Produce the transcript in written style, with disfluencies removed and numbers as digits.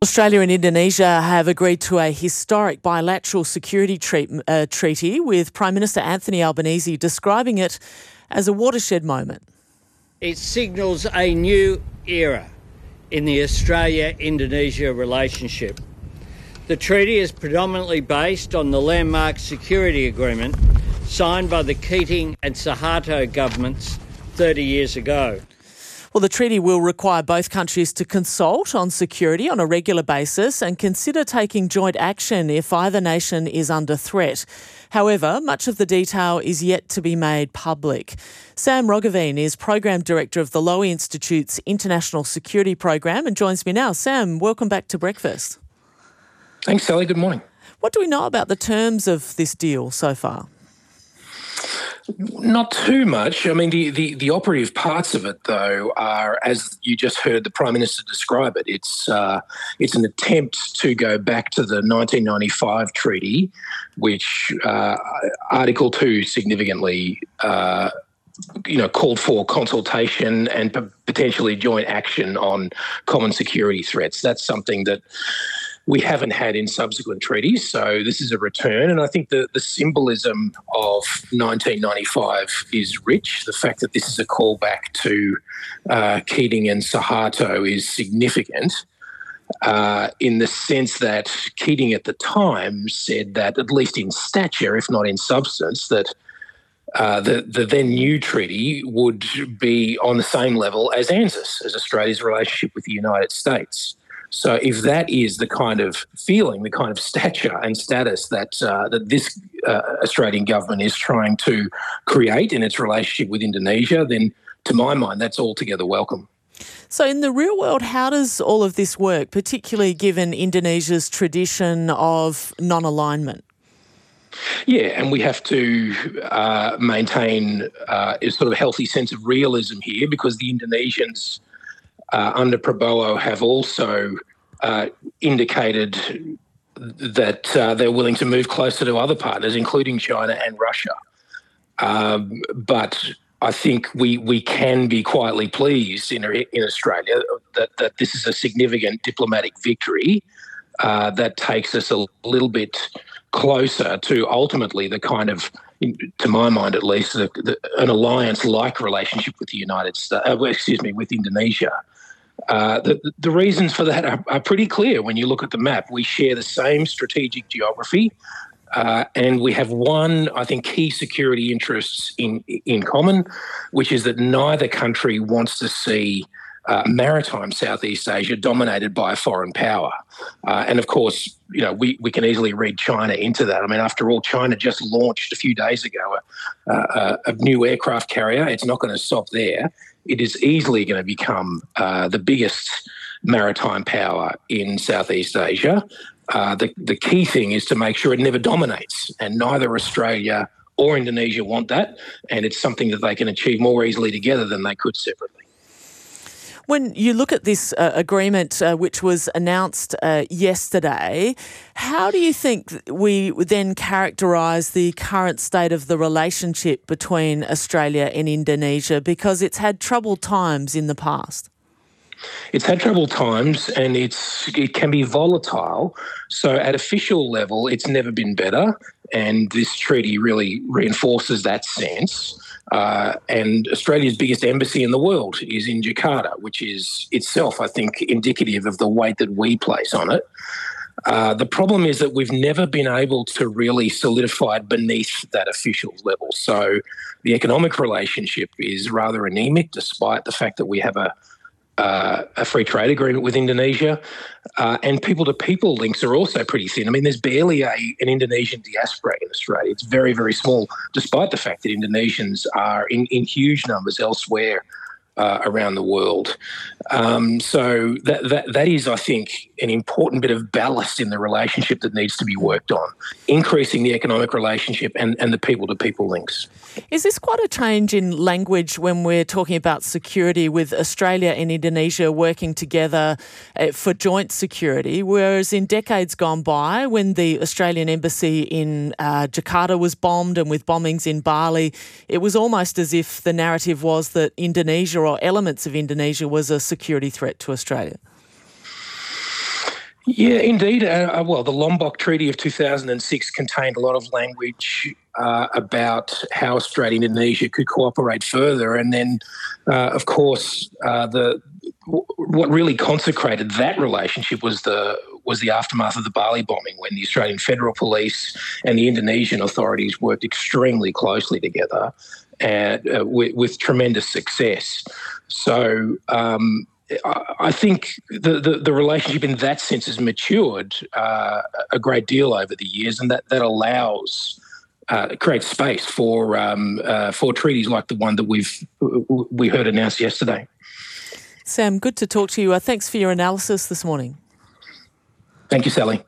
Australia and Indonesia have agreed to a historic bilateral security treaty, with Prime Minister Anthony Albanese describing it as a watershed moment. It signals a new era in the Australia-Indonesia relationship. The treaty is predominantly based on the landmark security agreement signed by the Keating and Suharto governments 30 years ago. Well, the treaty will require both countries to consult on security on a regular basis and consider taking joint action if either nation is under threat. However, much of the detail is yet to be made public. Sam Roggeveen is Program Director of the Lowy Institute's International Security Program and joins me now. Sam, welcome back to Breakfast. Thanks, Sally. Good morning. What do we know about the terms of this deal so far? Not too much. I mean, the operative parts of it, though, are, as you just heard the Prime Minister describe it, it's an attempt to go back to the 1995 treaty, which Article 2 significantly called for consultation and potentially joint action on common security threats. That's something that we haven't had in subsequent treaties, so this is a return. And I think the symbolism of 1995 is rich. The fact that this is a callback to Keating and Suharto is significant in the sense that Keating at the time said that, at least in stature, if not in substance, that the then new treaty would be on the same level as ANZUS, as Australia's relationship with the United States. So if that is the kind of feeling, the kind of stature and status that this Australian government is trying to create in its relationship with Indonesia, then to my mind, that's altogether welcome. So in the real world, how does all of this work, particularly given Indonesia's tradition of non-alignment? Yeah, and we have to maintain a sort of healthy sense of realism here, because the Indonesians under Prabowo have also indicated that they're willing to move closer to other partners, including China and Russia. But I think we can be quietly pleased in Australia that this is a significant diplomatic victory that takes us a little bit closer to ultimately the kind of, to my mind at least, an alliance-like relationship with the United States. With Indonesia. The reasons for that are pretty clear when you look at the map. We share the same strategic geography, and we have one, I think, key security interests in common, which is that neither country wants to see maritime Southeast Asia dominated by a foreign power. And of course, we can easily read China into that. I mean, after all, China just launched a few days ago a new aircraft carrier. It's not going to stop there. It is easily going to become the biggest maritime power in Southeast Asia. The key thing is to make sure it never dominates, and neither Australia or Indonesia want that, and it's something that they can achieve more easily together than they could separately. When you look at this agreement, which was announced yesterday, how do you think we would then characterise the current state of the relationship between Australia and Indonesia? Because it's had troubled times in the past. It's had troubled times, and it can be volatile. So at official level, it's never been better, and this treaty really reinforces that sense. And Australia's biggest embassy in the world is in Jakarta, which is itself, I think, indicative of the weight that we place on it. The problem is that we've never been able to really solidify it beneath that official level. So the economic relationship is rather anemic, despite the fact that we have a free trade agreement with Indonesia, and people-to-people links are also pretty thin. I mean, there's barely an Indonesian diaspora in Australia. It's very, very small, despite the fact that Indonesians are in huge numbers elsewhere around the world. So that is, I think, an important bit of ballast in the relationship that needs to be worked on, increasing the economic relationship and the people-to-people links. Is this quite a change in language when we're talking about security, with Australia and Indonesia working together for joint security, whereas in decades gone by, when the Australian embassy in Jakarta was bombed and with bombings in Bali, it was almost as if the narrative was that Indonesia or elements of Indonesia was a security threat to Australia? Yeah, indeed. Well, the Lombok Treaty of 2006 contained a lot of language about how Australia and Indonesia could cooperate further. And then, of course, what really consecrated that relationship was the aftermath of the Bali bombing, when the Australian Federal Police and the Indonesian authorities worked extremely closely together and with tremendous success. So I think the relationship in that sense has matured a great deal over the years, and that allows creates space for treaties like the one that we heard announced yesterday. Sam, good to talk to you. Thanks for your analysis this morning. Thank you, Sally.